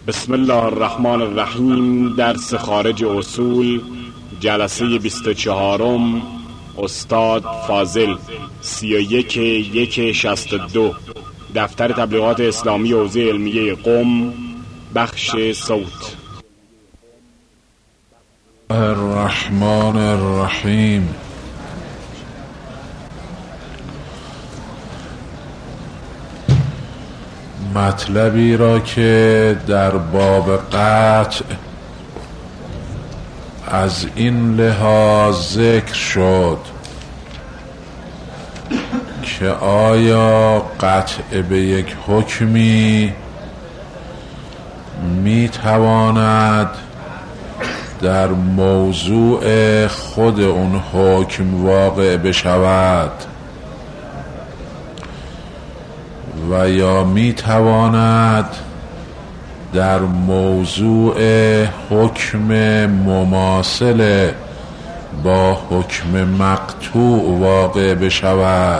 بسم الله الرحمن الرحیم. درس خارج اصول، جلسه 24م، استاد فاضل، 31/1/62، دفتر تبلیغات اسلامی حوزه علمیه قم، بخش صوت. الرحمن الرحیم. مطلبی را که در باب قطع از این لحاظ ذکر شد که آیا قطع به یک حکمی میتواند در موضوع خود اون حکم واقع بشود و یا میتواند در موضوع حکم مماثل با حکم مقطوع واقع بشود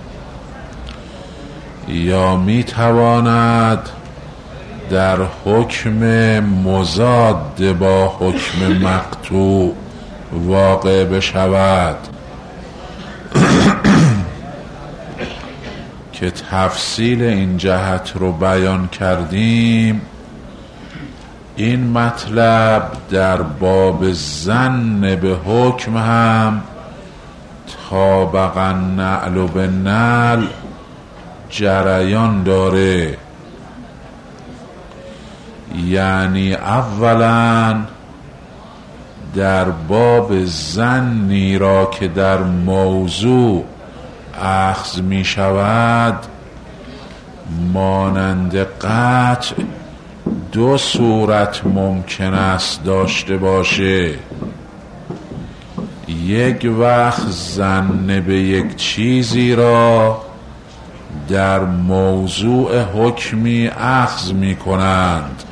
یا میتواند در حکم مضاد با حکم مقطوع واقع بشود که تفصیل این جهت رو بیان کردیم. این مطلب در باب ظن به حکم هم طابقاً نعل به نعل جریان داره. یعنی اولا در باب ظنی را که در موضوع اخذ می شود مانند قطع دو صورت ممکن است داشته باشه. یک وقت ظن به یک چیزی را در موضوع حکمی اخذ می کنند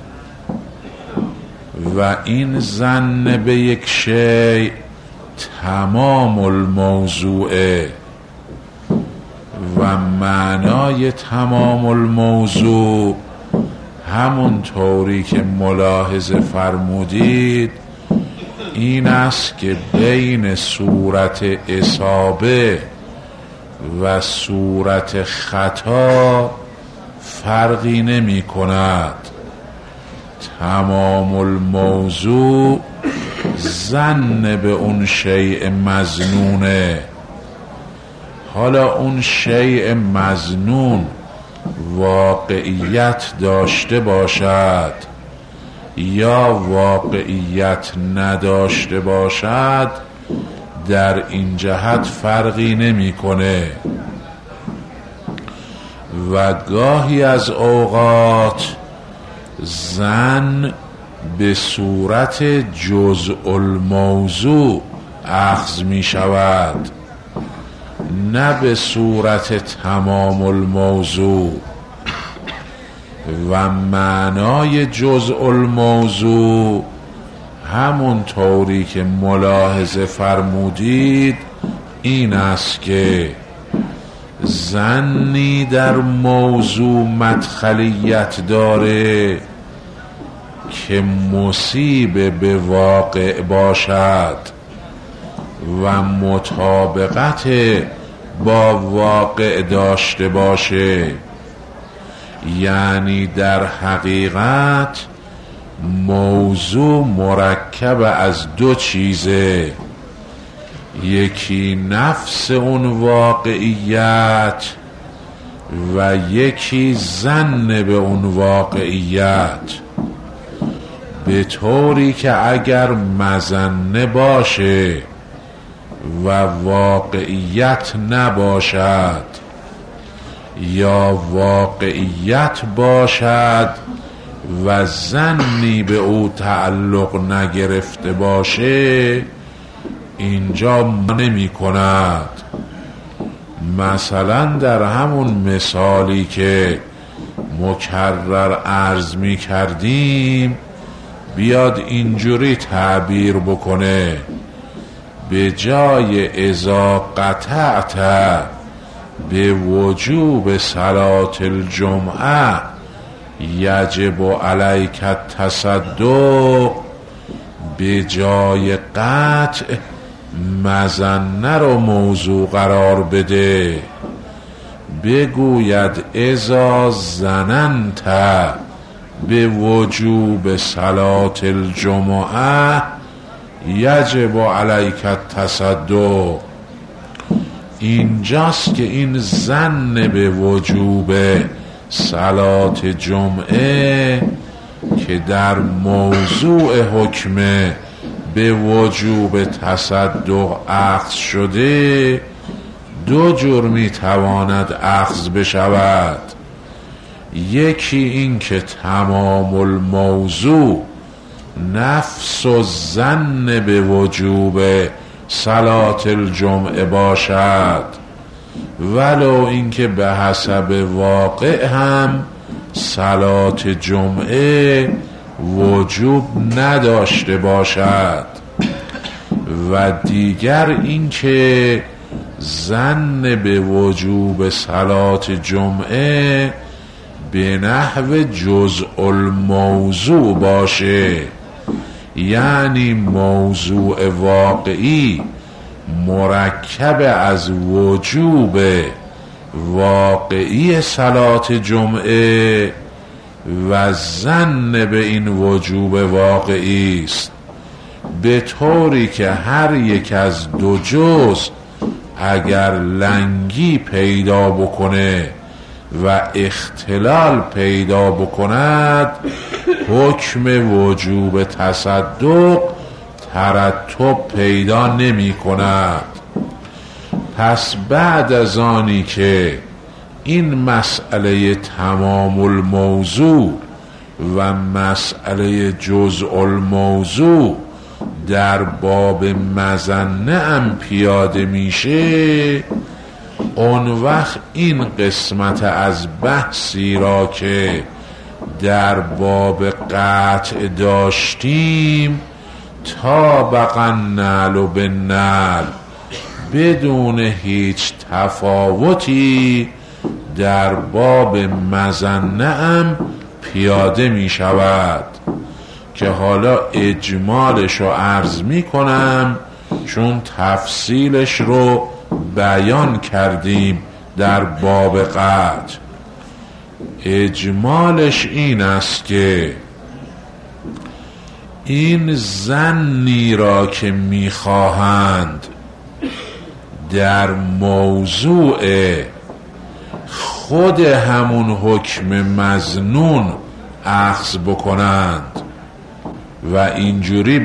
و این ظن به یک شیء تمام الموضوعه و معنای تمام الموضوع همون طوری که ملاحظه فرمودید این است که بین صورت اصابه و صورت خطا فرقی نمی کند. تمام الموضوع ظن به اون شیء مظنونه. حالا اون شیء مظنون واقعیت داشته باشد یا واقعیت نداشته باشد در این جهت فرقی نمی‌کنه و گاهی از اوقات ظن به صورت جزء الموضوع اخذ می شود نه به صورت تمام الموضوع و معنای جزء الموضوع همون طوری که ملاحظه فرمودید این است که ظنی در موضوع مدخلیت داره که مصیب به واقع باشد و مطابقت با واقع داشته باشه. یعنی در حقیقت موضوع مرکب از دو چیزه، یکی نفس اون واقعیت و یکی ظن به اون واقعیت، به طوری که اگر مظنه باشه و واقعیت نباشد یا واقعیت باشد و ظنی به او تعلق نگرفته باشه اینجا نمی کند. مثلا در همون مثالی که مکرر عرض می کردیم بیاد اینجوری تعبیر بکنه: به جای اذا قطعت به وجوب صلاة الجمعه یجب علیک التصدق به جای قطع مظنه رو موضوع قرار بده، بگوید اذا ظننت به وجوب صلاة الجمعه یجب علیک التصدق. اینجاست که این ظن به وجوب صلاة جمعه که در موضوع حکم به وجوب تصدق اخذ شده دو جور میتواند اخذ بشود. یکی این که تمام الموضوع نفس و ظن به وجوب صلاة الجمعه باشد، ولو اینکه به حسب واقع هم صلاة جمعه وجوب نداشته باشد. و دیگر اینکه ظن به وجوب صلاة جمعه به نحو جزء الموضوع باشه، یعنی موضوع واقعی مرکب از وجوب واقعی صلاة جمعه و ظن به این وجوب واقعی است، به طوری که هر یک از دو جزء اگر لنگی پیدا بکنه و اختلال پیدا بکند حکم وجوب تصدق ترتب پیدا نمی کند. پس بعد از آنی که این مسئله تمام الموضوع و مسئله جزء الموضوع در باب مظنه هم پیاده میشه، اون وقت این قسمت از بحثی را که در باب قطع داشتیم طابق النعل بالنعل بدون هیچ تفاوتی در باب مظنه هم پیاده می شود که حالا اجمالش رو عرض می کنم چون تفصیلش رو بیان کردیم در باب قطع. اجمالش این است که این ظنی را که میخواهند در موضوع خود همون حکم مظنون اخذ بکنند و اینجوری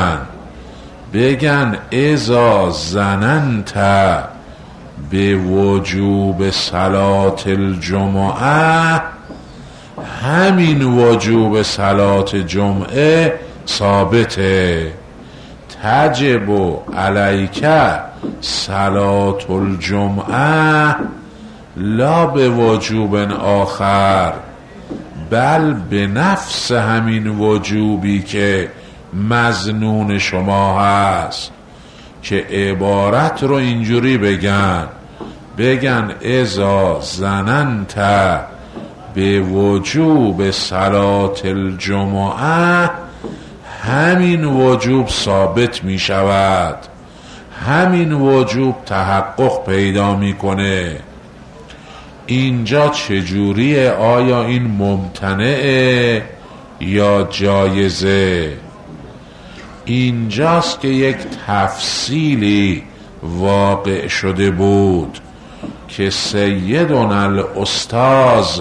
بگن اذا ظننت به وجوب صلاة الجمعه، همین وجوب صلاة جمعه ثابته، تجب علیک صلاة الجمعه لا به وجوب آخر بل به نفس همین وجوبی که مظنون شما هست، که عبارت رو اینجوری بگن اذا ظننت به وجوب صلاة الجمعه، همین وجوب ثابت می شود، همین وجوب تحقق پیدا می کنه. اینجا چجوریه؟ آیا این ممتنعه یا جایزه؟ اینجاست که یک تفصیلی واقع شده بود که سیدنا الاستاذ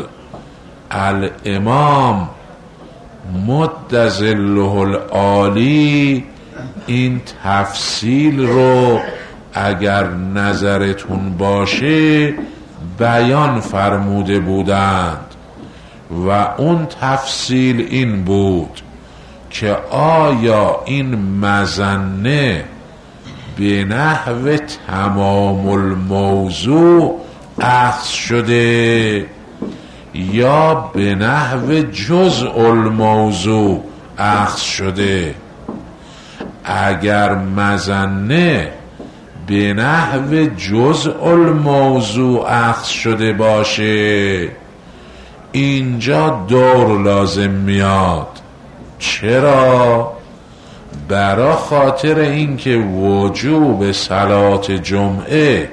الامام مد ظله العالی این تفصیل رو اگر نظرتون باشه بیان فرموده بودند و اون تفصیل این بود که آیا این مظنه به نحو تمام الموضوع اخذ شده یا به نحو جزء الموضوع اخذ شده. اگر مظنه به نحو جزء الموضوع اخذ شده باشه، اینجا دور لازم میاد. چرا؟ برا خاطر اینکه وجوب صلات جمعه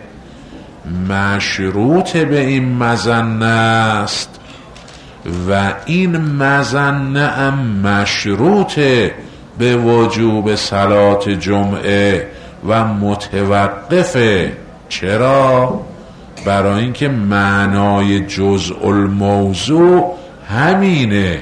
مشروط به این مظنه است و این مظنه هم مشروط به وجوب صلات جمعه و متوقفه. چرا؟ برای اینکه معنای جزء الموضوع همینه.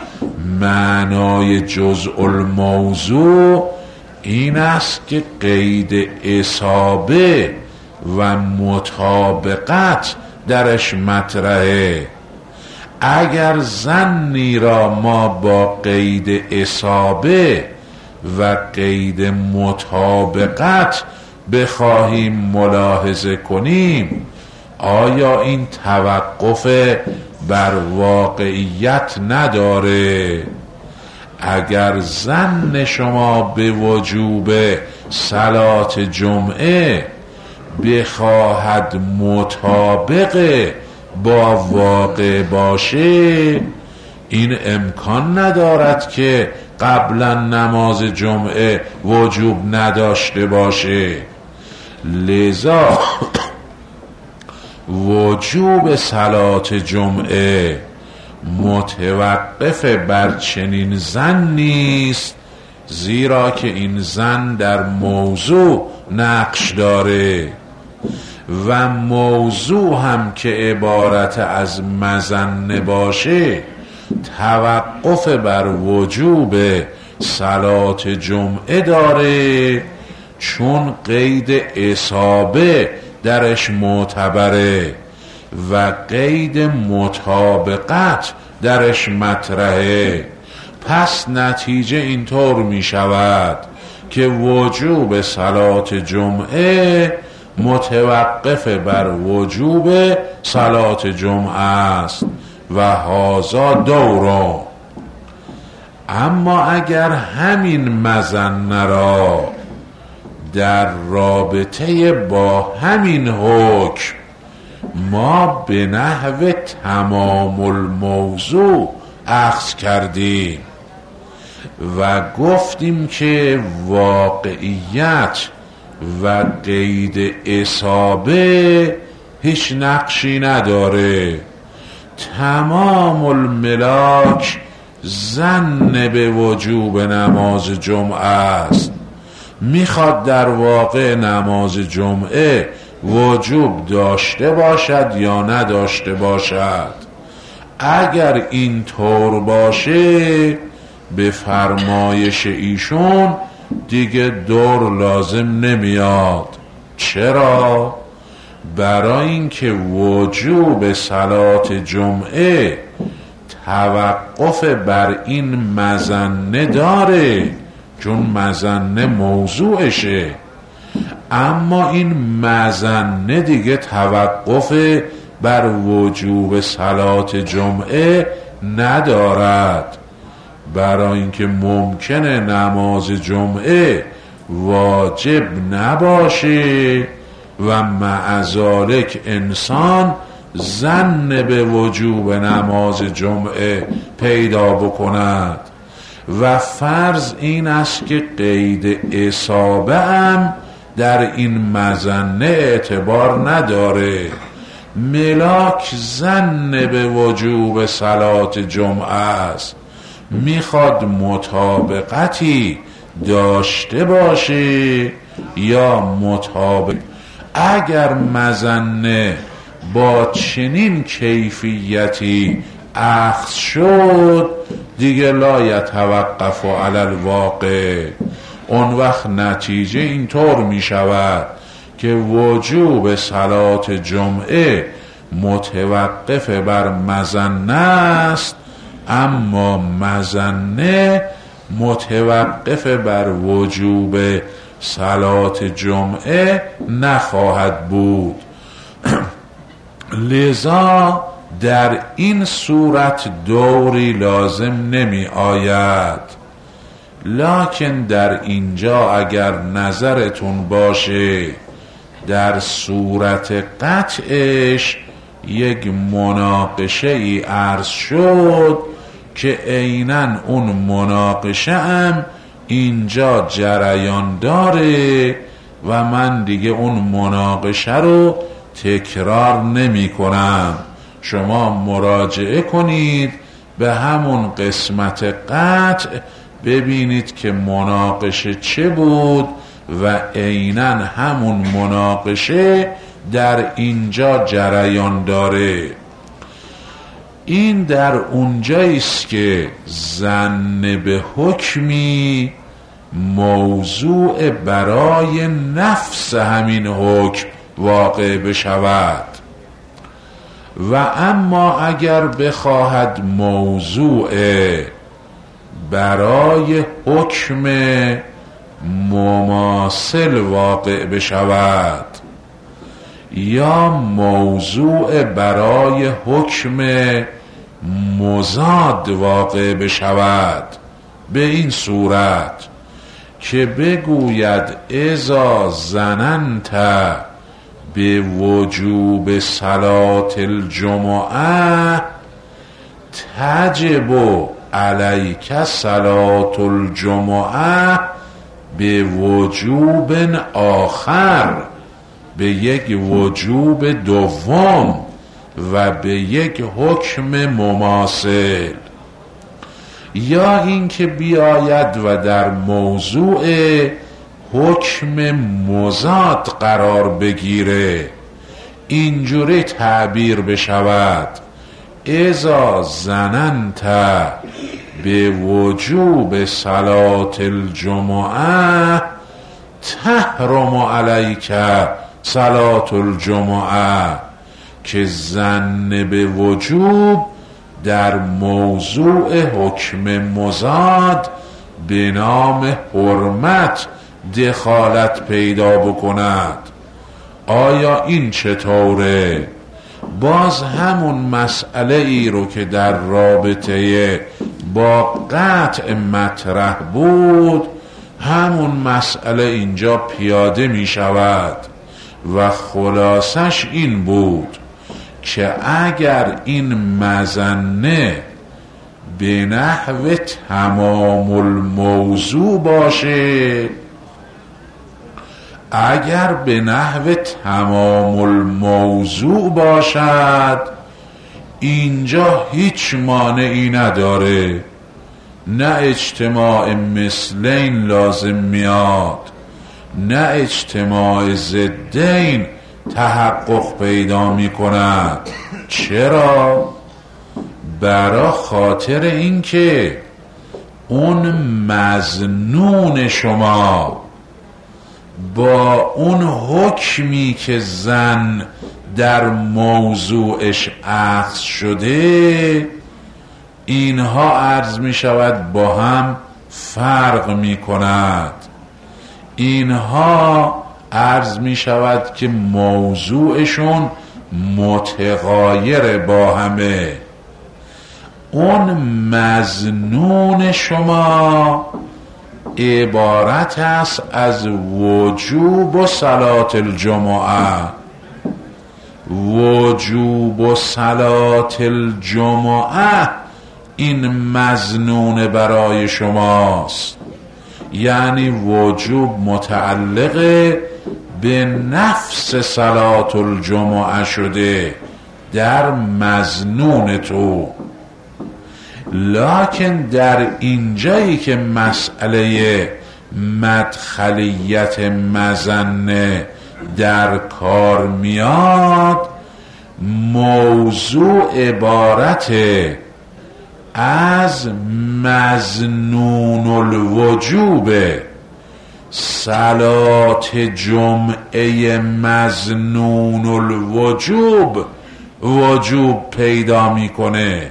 معنای جزء الموضوع این است که قید اصابه و مطابقت درش مطرحه. اگر ظنی را ما با قید اصابه و قید مطابقت بخواهیم ملاحظه کنیم، آیا این توقف بر واقعیت نداره؟ اگر ظن شما به وجوب صلات جمعه بخواهد مطابق با واقع باشه، این امکان ندارد که قبلا نماز جمعه وجوب نداشته باشه. لذا وجوب صلات جمعه متوقف بر چنین ظنی است، زیرا که این ظن در موضوع نقش داره و موضوع هم که عبارت از مظنه باشه توقف بر وجوب صلات جمعه داره، چون قید اصابه درش معتبره و قید مطابقت درش مطرحه. پس نتیجه اینطور می شود که وجوب صلات جمعه متوقف بر وجوب صلات جمعه است و هذا دورا. اما اگر همین مظنه را در رابطه با همین حکم ما به نحو تمام الموضوع اخذ کردیم و گفتیم که واقعیت و قید اصابه هیچ نقشی نداره، تمام الملاک ظن به وجوب نماز جمعه است، میخواد در واقع نماز جمعه وجوب داشته باشد یا نداشته باشد. اگر این طور باشه به فرمایش ایشون دیگه دور لازم نمیاد. چرا؟ برای اینکه وجوب صلات جمعه توقف بر این مظنه داره، چون مظنه موضوعشه، اما این مظنه دیگه توقف بر وجوب صلات جمعه ندارد، برای اینکه ممکنه نماز جمعه واجب نباشه و مع ذالک انسان ظن به وجوب نماز جمعه پیدا بکند و فرض این است که قید اصابه هم در این مظنه اعتبار نداره، ملاک ظن به وجوب صلات جمعه است، میخواد مطابقتی داشته باشه یا مطابق. اگر مظنه با چنین کیفیتی اخذ شد دیگه لا یتوقف علی الواقع، اون وقت نتیجه اینطور می شود که وجوب صلات جمعه متوقف بر مظنه است، اما مظنه متوقف بر وجوب صلات جمعه نخواهد بود. لذا در این صورت دوری لازم نمی آید. لکن در اینجا اگر نظرتون باشه در صورت قطعش یک مناقشه ای عرض شد که عیناً اون مناقشه هم اینجا جریان داره و من دیگه اون مناقشه رو تکرار نمی کنم. شما مراجعه کنید به همون قسمت قطع، ببینید که مناقشه چه بود و عیناً همون مناقشه در اینجا جریان داره. این در اونجاییست که ظن به حکمی موضوع برای نفس همین حکم واقع بشود و اما اگر بخواهد موضوع برای حکم مماثل واقع بشود یا موضوع برای حکم مضاد واقع بشود، به این صورت که بگوید اذا ظننت به وجوب صلاة الجمعه تجب علیک صلاة الجمعه به وجوب آخر، به یک وجوب دوم و به یک حکم مماثل، یا اینکه بیاید و در موضوع حکم مضاد قرار بگیره، اینجوری تعبیر بشود اذا ظننت به وجوب صلاة الجمعه تحرم علیک صلاة الجمعه، که ظن به وجوب در موضوع حکم مضاد به نام حرمت دخالت پیدا بکند. آیا این چطوره؟ باز همون مسئله ای رو که در رابطه با قطع مطرح بود، همون مسئله اینجا پیاده می شود و خلاصش این بود که اگر این مظنه به نحو تمام الموضوع باشه، اگر به نحو تمام الموضوع باشد، اینجا هیچ مانعی نداره، نه اجتماع مثلین لازم میاد، نه اجتماع ضدین تحقق پیدا می کند. چرا؟ برای خاطر اینکه اون مظنون شما با اون حکمی که زن در موضوعش اخذ شده، اینها عرض می شود با هم فرق می کند. اینها عرض می شود که موضوعشون متغایر با همه. اون مظنون شما عبارت است از وجوب و صلاة الجمعه. وجوب و صلاة الجمعه این مظنون برای شماست، یعنی وجوب متعلق به نفس صلاة الجمعه شده در مظنون تو. لکن در اینجایی که مسئله مدخلیت مظنه در کار میاد، موضوع عبارت از مظنون الوجوب، صلات جمعه مظنون الوجوب وجوب پیدا میکنه،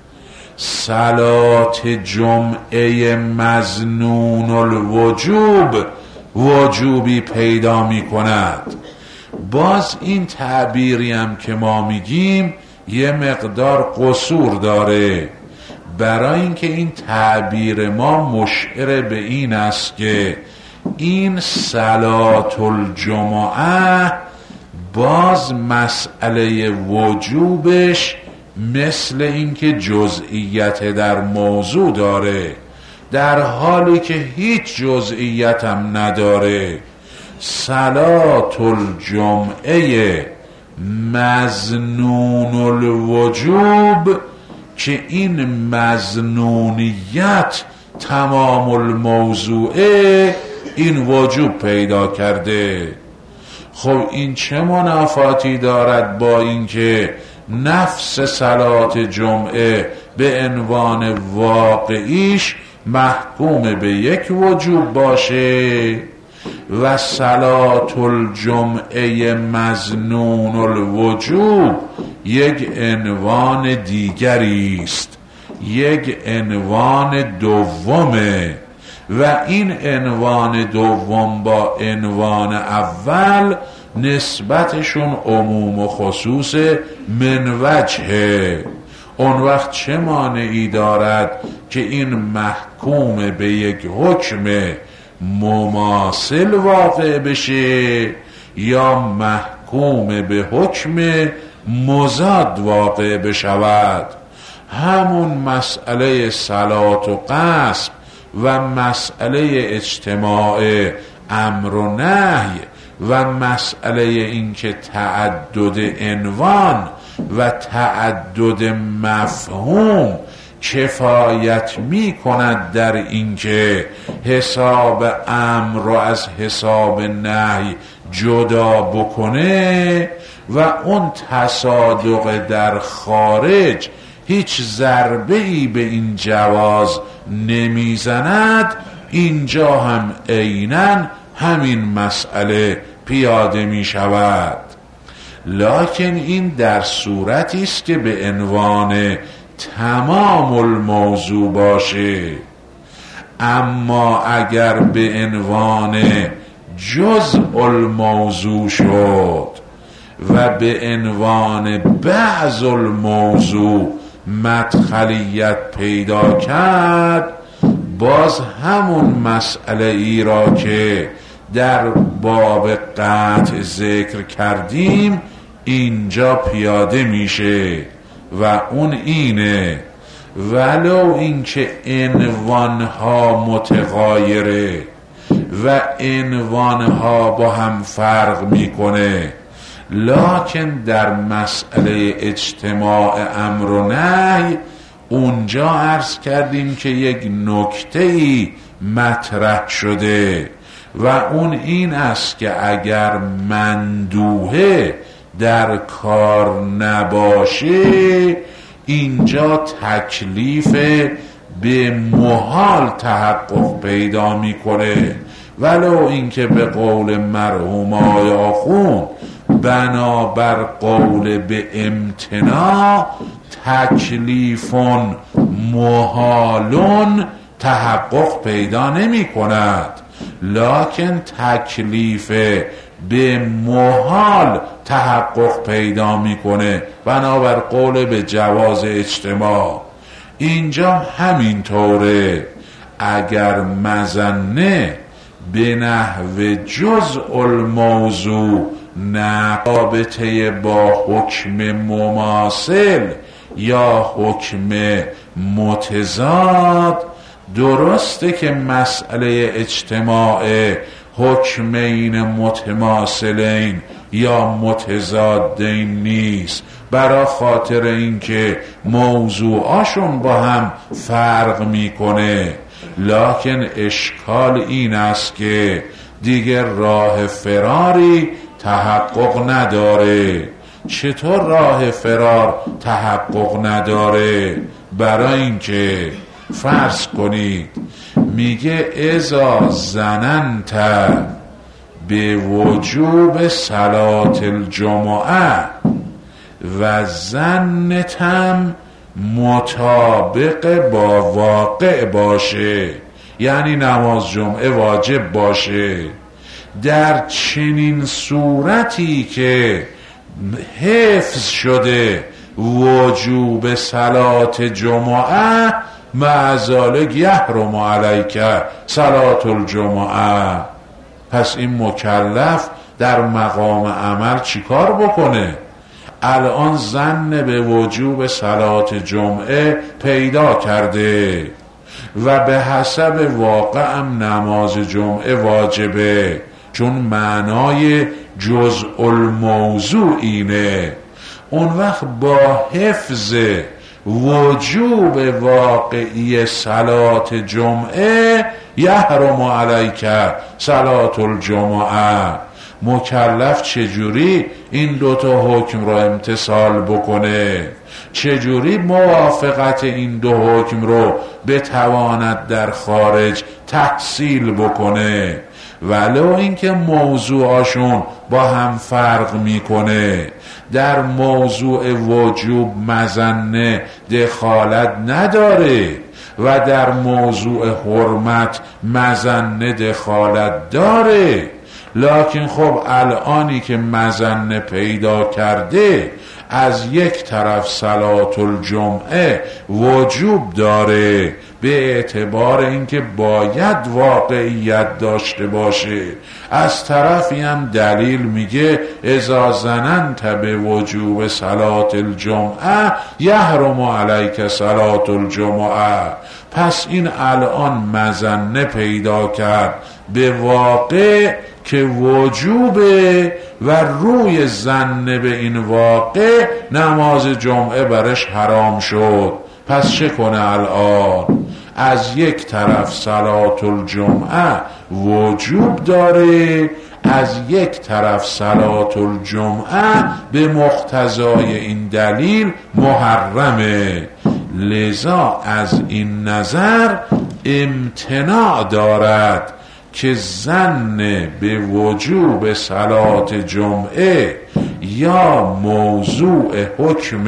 صلات جمعه مظنون الوجوب وجوبی پیدا میکند. باز این تعبیری هم که ما میگیم یه مقدار قصور داره، برای اینکه این تعبیر ما مشعر به این است که این صلات الجمعه باز مسئله وجوبش مثل اینکه جزئیت در موضوع داره، در حالی که هیچ جزئیت هم نداره. صلات الجمعه مظنون الوجوب که این مظنونیت تمام الموضوعه، این وجوب پیدا کرده. خب این چه منافاتی دارد با اینکه نفس صلات جمعه به عنوان واقعیش محکوم به یک وجوب باشه و صلات الجمعه مظنون الوجوب یک عنوان دیگری است، یک عنوان دومه و این عنوان دوم با عنوان اول نسبتشون عموم و خصوص من وجهه. اون وقت چه مانعی دارد که این محکوم به یک حکم مماثل واقع بشه یا محکوم به حکم مضاد واقع بشود؟ همون مسئله صلات و قسم و مسئله اجتماع امر و نهی و مسئله اینکه تعدد عنوان و تعدد مفهوم کفایت می کند در اینکه حساب امر رو از حساب نهی جدا بکنه و اون تصادق در خارج هیچ ضربه‌ای به این جواز نمیزند، اینجا هم عیناً همین مسئله پیاده می شود. لکن این در صورتی است که به عنوان تمام الموضوع باشه، اما اگر به عنوان جزء الموضوع شد و به عنوان بعض الموضوع مدخلیت پیدا کرد، باز همون مسئله ای را که در باب قطع ذکر کردیم اینجا پیاده میشه و اون اینه ولو اینکه عنوانها متغایره و عنوانها با هم فرق میکنه، لکن در مسئله اجتماع امر و نهی اونجا عرض کردیم که یک نکته‌ای مطرح شده و اون این است که اگر مندوحه در کار نباشه اینجا تکلیف به محال تحقق پیدا میکنه، ولو اینکه به قول مرحوم آقای آخوند بنابر قول به امتناع تکلیف محالون تحقق پیدا نمی کند، لکن تکلیف به محال تحقق پیدا میکنه بنابر قول به جواز اجتماع. اینجا همین طوره، اگر مظنه به نحو جزء الموضوع رابطه با حکم مماثل یا حکم متضاد، درسته که مسئله اجتماع حکمین متماثلین یا متضادین نیست، برای خاطر اینکه موضوعاشون با هم فرق میکنه، لکن اشکال این است که دیگر راه فراری تحقق نداره. چطور راه فرار تحقق نداره؟ برای اینکه فرض کنید میگه اذا ظننت به وجوب صلات الجمعه و ظنتم مطابق با واقع باشه، یعنی نماز جمعه واجب باشه، در چنین صورتی که حفظ شده وجوب صلات جمعه مع ذلک یحرم علیک صلات الجمعه، پس این مکلف در مقام عمل چیکار بکنه؟ الان ظن به وجوب صلات جمعه پیدا کرده و به حسب واقع هم نماز جمعه واجبه، چون معنای جزء الموضوع اینه. اون وقت با حفظ وجوب واقعی صلات جمعه یحرم علیک صلات الجمعه، مکلف چجوری این دوتا حکم رو امتثال بکنه؟ چجوری موافقت این دو حکم رو بتواند در خارج تحصیل بکنه؟ ولو اینکه موضوعاشون با هم فرق میکنه. در موضوع وجوب مظنه دخالت نداره و در موضوع حرمت مظنه دخالت داره، لکن خب الانی که مظنه پیدا کرده از یک طرف صلات الجمعه وجوب داره به اعتبار اینکه باید واقعیت داشته باشه، از طرفی هم دلیل میگه اذا ظننت به وجوب صلات الجمعه یحرم علیک صلات الجمعه. پس این الان مظنه پیدا کرد به واقع که وجوبه و روی ظن به این واقع نماز جمعه برش حرام شد. پس چه کنه الان؟ از یک طرف صلات الجمعه وجوب داره، از یک طرف صلات الجمعه به مقتضای این دلیل محرمه. لذا از این نظر امتناع دارد که ظن به وجوب صلات جمعه یا موضوع حکم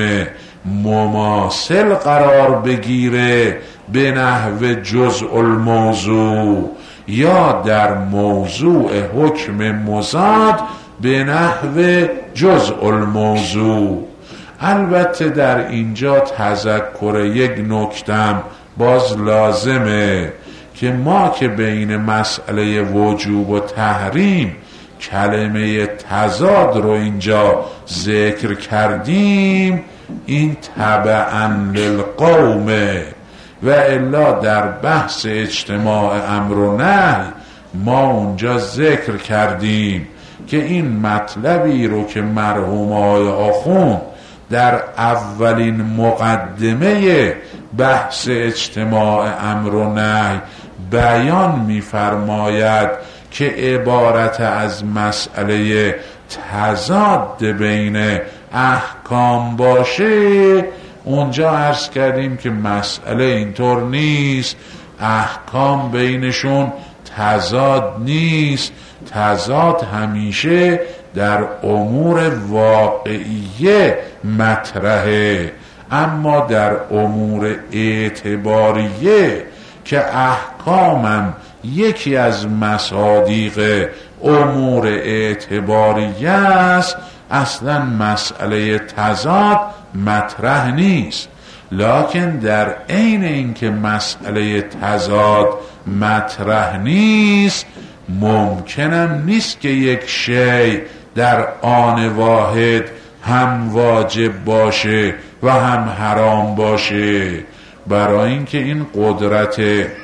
مماثل قرار بگیره به نحو جزء الموضوع یا در موضوع حکم مضاد به نحو جزء الموضوع. البته در اینجا تذکر یک نکتم باز لازمه که ما که بین مسئله وجوب و تحریم کلمه تضاد رو اینجا ذکر کردیم، این تبعاً للقومه، و الا در بحث اجتماع امر و نهی ما اونجا ذکر کردیم که این مطلبی رو که مرحوم آقای آخوند در اولین مقدمه بحث اجتماع امر و نهی بیان می‌فرماید که عبارت از مسئله تضاد بین احکام باشه، اونجا عرض کردیم که مسئله اینطور نیست، احکام بینشون تضاد نیست، تضاد همیشه در امور واقعیه مطرحه، اما در امور اعتباریه که احکامم یکی از مصادیق امور اعتباریه است، اصلا مسئله تضاد مطرح نیست. لکن در عین اینکه مسئله تضاد مطرح نیست، ممکنم نیست که یک شیء در آن واحد هم واجب باشه و هم حرام باشه، برای اینکه این قدرت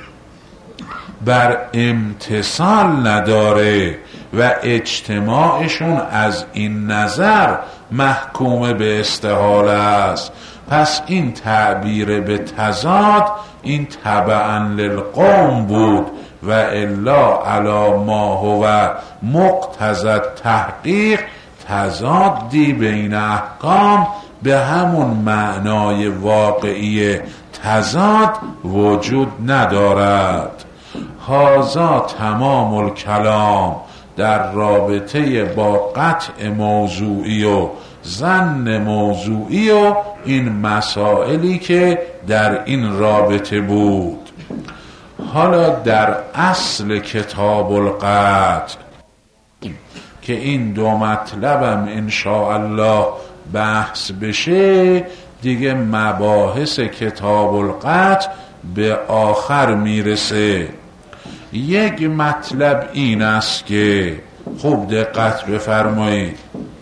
بر امتصال نداره و اجتماعشون از این نظر محکوم به استحاله است. پس این تعبیر به تضاد این تبعاً للقوم بود و الا علی ما هو مقتضی تحقیق، تضادی بین احکام به همون معنای واقعی تضاد وجود ندارد. هذا تمام الکلام در رابطه با قطع موضوعی و ظن موضوعی و این مسائلی که در این رابطه بود. حالا در اصل کتاب القطع که این دو مطلبم انشاءالله بحث بشه، دیگه مباحث کتاب القطع به آخر میرسه. یک مطلب این است که خوب دقت بفرمایید.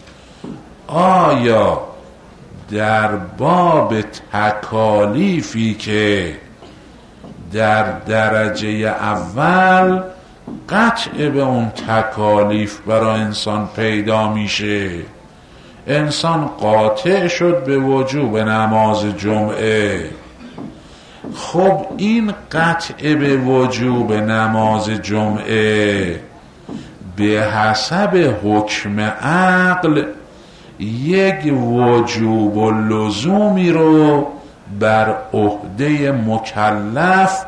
آیا در باب تکالیفی که در درجه اول قطع به اون تکالیف برای انسان پیدا میشه، انسان قاطع شد به وجوب نماز جمعه، خب این قطع به وجوب نماز جمعه به حسب حکم عقل یک وجوب و لزومی رو بر عهده مکلف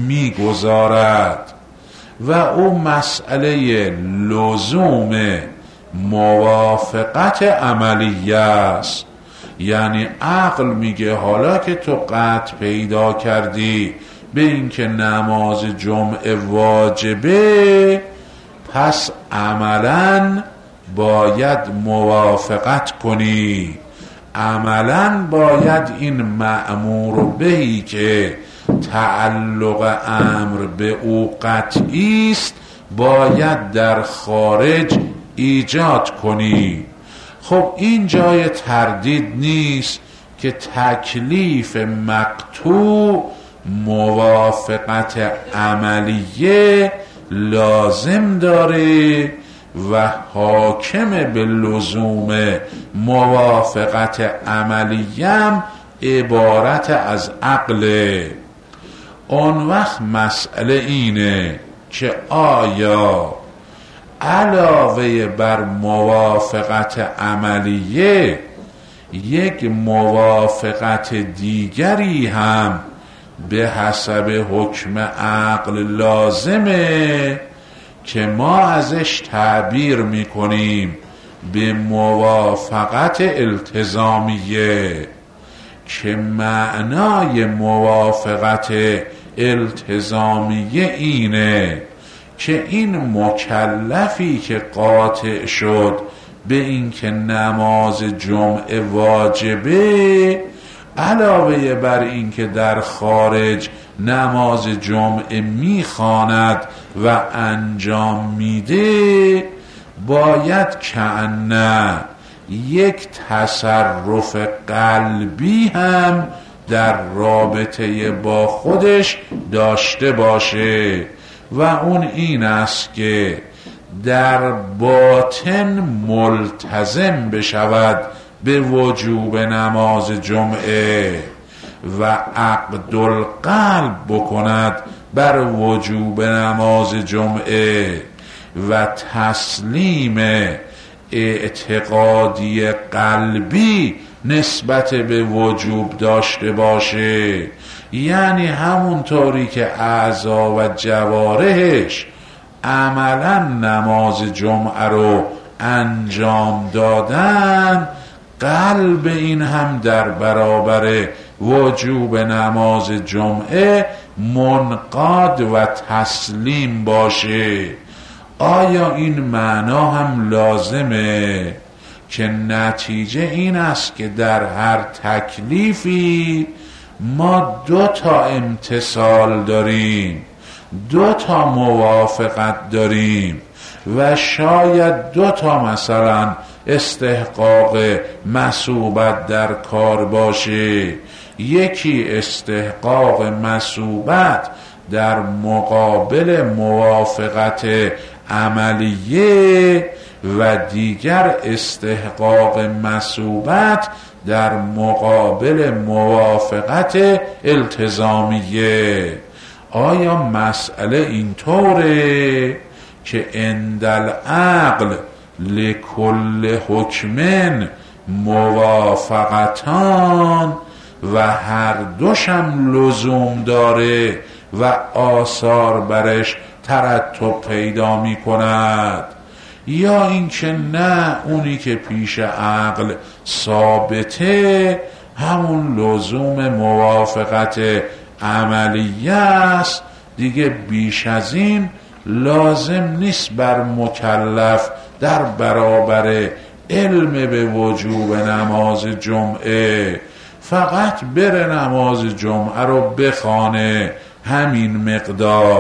میگذارد و او مسئله لزوم موافقت عملیه است. یعنی عقل میگه حالا که تو قطع پیدا کردی به اینکه نماز جمعه واجبه، پس عملاً باید موافقت کنی، عملاً باید این مأمور بهی که تعلق امر به او قطعی است باید در خارج ایجاد کنی. خب این جای تردید نیست که تکلیف مقطوع موافقت عملیه لازم داره و حاکم به لزوم موافقت عملیم عبارت از عقله. اون وقت مسئله اینه که آیا علاوه بر موافقت عملیه یک موافقت دیگری هم به حسب حکم عقل لازمه که ما ازش تعبیر میکنیم به موافقت التزامیه، که معنای موافقت التزامیه اینه که این مکلفی که قاطع شد به این که نماز جمعه واجبه، علاوه بر این که در خارج نماز جمعه میخواند و انجام میده، باید کأنه یک تصرف قلبی هم در رابطه با خودش داشته باشه و اون این است که در باطن ملتزم بشود به وجوب نماز جمعه و عقد القلب بکند بر وجوب نماز جمعه و تسلیم اعتقادی قلبی نسبت به وجوب داشته باشه. یعنی همونطوری که اعضا و جوارحش عملا نماز جمعه رو انجام دادن، قلب این هم در برابر وجوب نماز جمعه منقاد و تسلیم باشه. آیا این معنا هم لازمه؟ که نتیجه این است که در هر تکلیفی ما 2 تا امتثال داریم، 2 تا موافقت داریم و شاید 2 تا مثلا استحقاق مثوبت در کار باشه. یکی استحقاق مثوبت در مقابل موافقت عملیه و دیگر استحقاق مثوبت در مقابل موافقت التزامیه. آیا مسئله اینطوره که عندل عقل لکل حکمن موافقتان و هر دوشم لزوم داره و آثار برش ترتب پیدا می کند، یا اینکه نه اونی که پیش عقل ثابته همون لزوم موافقت عملیه است دیگه، بیش از این لازم نیست بر مکلف در برابر علم به وجوب نماز جمعه فقط بره نماز جمعه رو بخوانه همین مقدار،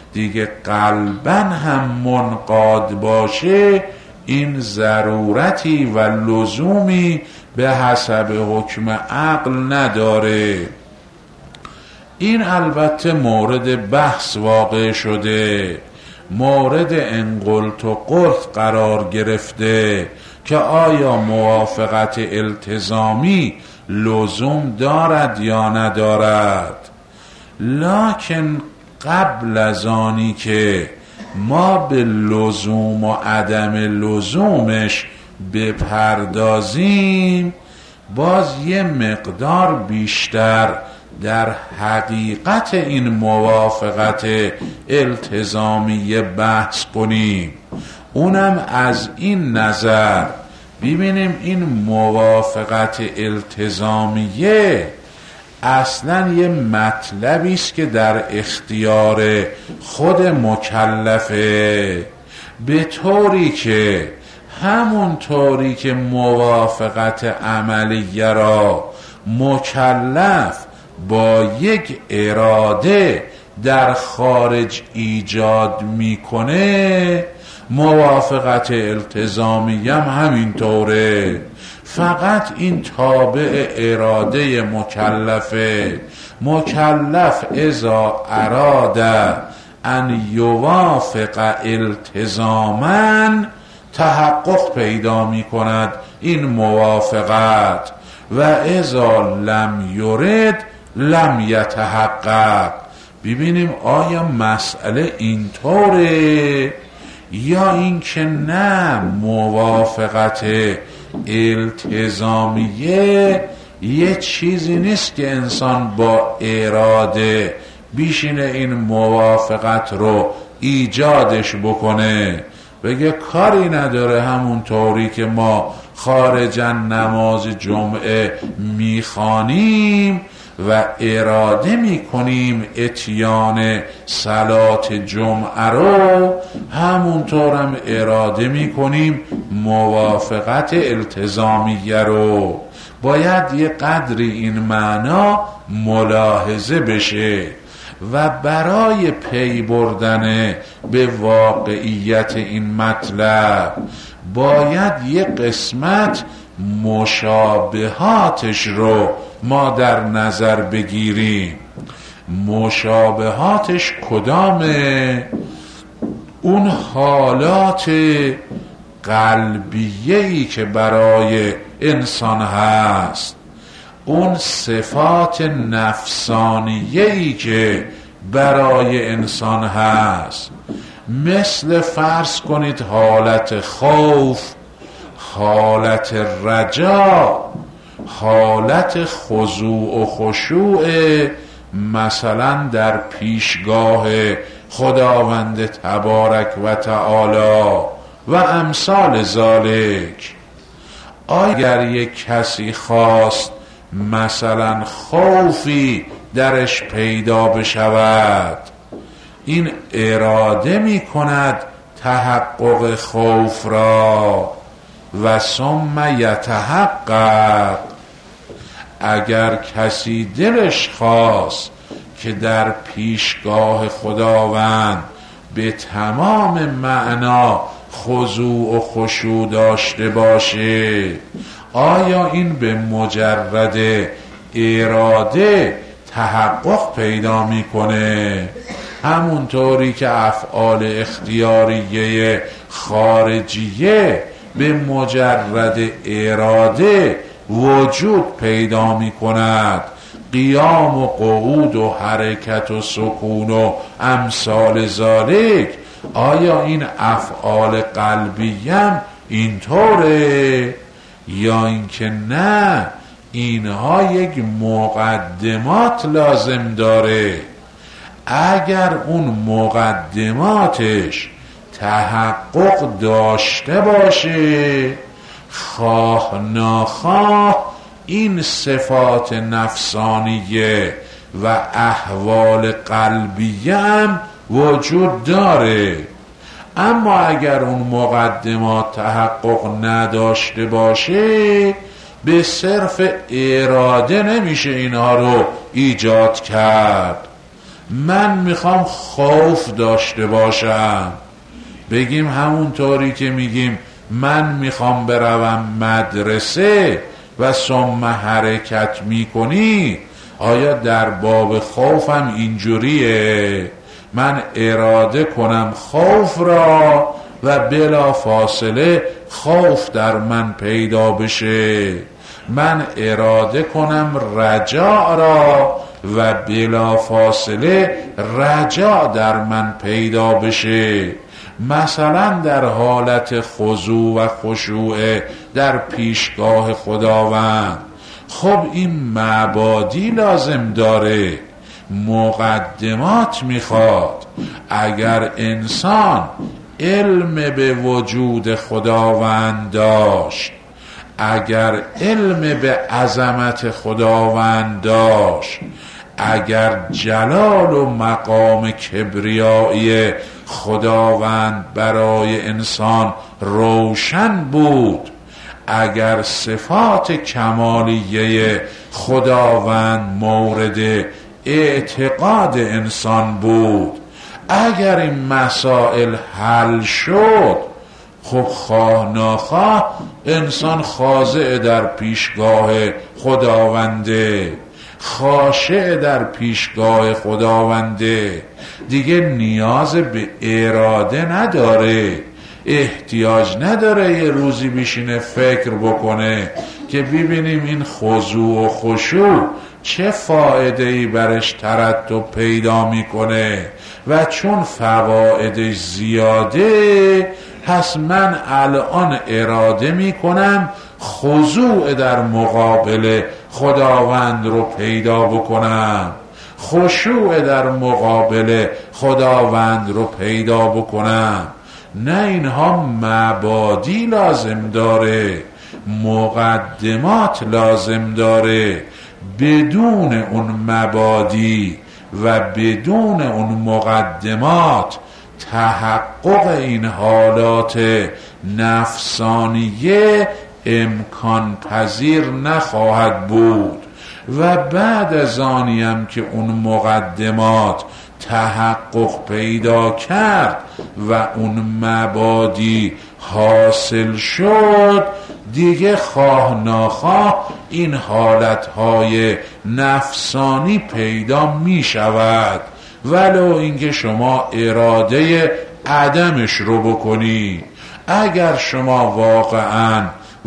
دیگه قلباً هم منقاد باشه، این ضرورتی و لزومی به حسب حکم عقل نداره. این البته مورد بحث واقع شده، مورد انقلت و قلت قرار گرفته که آیا موافقت التزامی لزوم دارد یا ندارد. لکن قبل از آنی که ما به لزوم و عدم لزومش بپردازیم، باز یه مقدار بیشتر در حقیقت این موافقت التزامی بحث کنیم. اونم از این نظر ببینیم این موافقت التزامیه اصلا یه مطلبی است که در اختیار خود مکلفه، به طوری که همون طوری که موافقت عملیه را مکلف با یک اراده در خارج ایجاد میکنه، موافقت التزامی هم همین طوره. فقط این تابع اراده مکلفه. مکلف اذا اراد ان یوافق التزاما تحقق پیدا می کند این موافقت، و اذا لم یرد لم یتحقق. ببینیم آیا مسئله اینطوره یا اینکه نه موافقت التزامیه یه چیزی نیست که انسان با اراده بیشینه این موافقت رو ایجادش بکنه، بگه کاری نداره، همون طوری که ما خارجا نماز جمعه میخوانیم و اراده میکنیم اتیان صلات جمعه رو، همونطورم اراده میکنیم موافقت التزامیه رو. باید یه قدری این معنا ملاحظه بشه و برای پی بردن به واقعیت این مطلب باید یه قسمت مشابهاتش رو ما در نظر بگیریم. مشابهاتش کدامه؟ اون حالات قلبیه‌ای که برای انسان هست، اون صفات نفسانیه‌ای که برای انسان هست، مثل فرض کنید حالت خوف، حالت رجا، حالت خضوع و خشوع مثلا در پیشگاه خداوند تبارک و تعالی و امثال ذالک. اگر یک کسی خواست مثلا خوفی درش پیدا بشود، این اراده می کند تحقق خوف را و ثم یتحقق. اگر کسی دلش خواست که در پیشگاه خداوند به تمام معنا خضوع و خشوع داشته باشه، آیا این به مجرد اراده تحقق پیدا میکنه؟ همونطوری که افعال اختیاریه خارجیه به مجرد اراده وجود پیدا میکند، قیام و قعود و حرکت و سکون و امثال ذالک، آیا این افعال قلبیم اینطوره یا اینکه نه اینها یک مقدمات لازم داره؟ اگر اون مقدماتش تحقق داشته باشه، خواه ناخواه این صفات نفسانیه و احوال قلبیه هم وجود داره. اما اگر اون مقدمات تحقق نداشته باشه، به صرف اراده نمیشه اینها رو ایجاد کرد. من میخوام خوف داشته باشم. بگیم همونطوری که میگیم من میخوام بروم مدرسه و ثم حرکت میکنی، آیا در باب خوفم اینجوریه؟ من اراده کنم خوف را و بلا فاصله خوف در من پیدا بشه، من اراده کنم رجاء را و بلا فاصله رجاء در من پیدا بشه. مثلا در حالت خضوع و خشوع در پیشگاه خداوند، خب این مبادی لازم داره، مقدمات میخواد. اگر انسان علم به وجود خداوند داشت، اگر علم به عظمت خداوند داشت، اگر جلال و مقام کبریایی خداوند برای انسان روشن بود، اگر صفات کمالیه خداوند مورد اعتقاد انسان بود، اگر این مسائل حل شد، خب خواه ناخواه انسان خاضع در پیشگاه خداونده، خاشع در پیشگاه خداونده، دیگه نیاز به اراده نداره، احتیاج نداره یه روزی بشینه فکر بکنه که ببینیم این خضوع و خشوع چه فایده‌ای برش ترتب پیدا میکنه و چون فوایدش زیاده پس من الان اراده میکنم خضوع در مقابل خداوند رو پیدا بکنم، خشوع در مقابل خداوند رو پیدا بکنم. نه، اینها مبادی لازم داره، مقدمات لازم داره. بدون اون مبادی و بدون اون مقدمات تحقق این حالات نفسانیه امکان پذیر نخواهد بود. و بعد از آنیم که اون مقدمات تحقق پیدا کرد و اون مبادی حاصل شد، دیگه خواه ناخواه این حالتهای نفسانی پیدا می شود، ولو اینکه شما اراده عدمش رو بکنی. اگر شما واقعا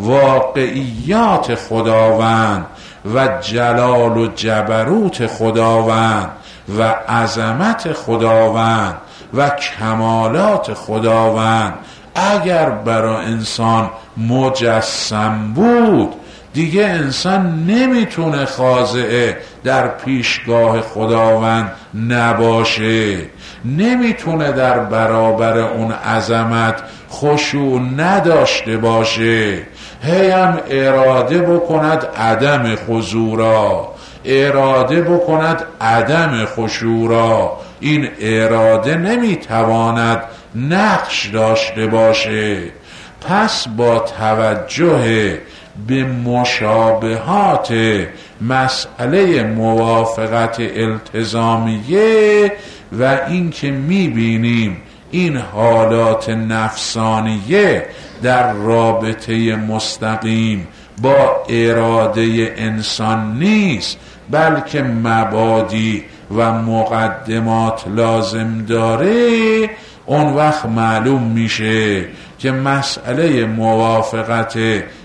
واقعیات خداوند و جلال و جبروت خداوند و عظمت خداوند و کمالات خداوند اگر برای انسان مجسم بود، دیگه انسان نمیتونه خاضع در پیشگاه خداوند نباشه، نمیتونه در برابر اون عظمت خشوع نداشته باشه. هم اراده بکند عدم خضوع را، اراده بکند عدم خشوع را، این اراده نمیتواند نقش داشته باشه. پس با توجه به مشابهات مسئله موافقت التزامیه و این که میبینیم این حالات نفسانیه در رابطه مستقیم با اراده انسان نیست، بلکه مبادی و مقدمات لازم داره، اون وقت معلوم میشه که مسئله موافقت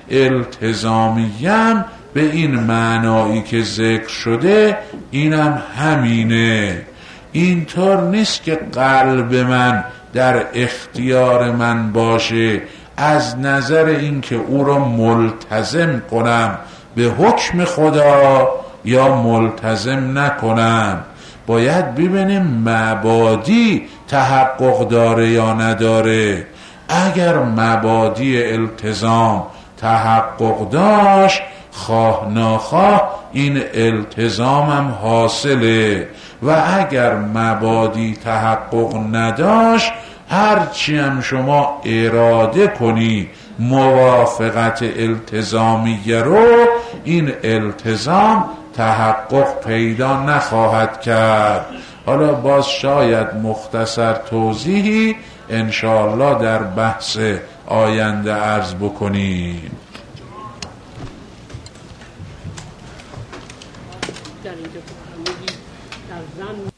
التزامیم به این معنایی که ذکر شده اینم همینه. اینطور نیست که قلب من در اختیار من باشه از نظر اینکه او را ملتزم کنم به حکم خدا یا ملتزم نکنم. باید ببینیم مبادی تحقق داره یا نداره. اگر مبادی التزام تحقق داشت، خواه ناخواه این التزامم حاصله، و اگر مبادی تحقق نداشت، هرچی هم شما اراده کنی موافقت التزامیه رو، این التزام تحقق پیدا نخواهد کرد. حالا باز شاید مختصر توضیحی انشاءالله در بحث آینده عرض بکنیم. در اینجا فرمودید در زن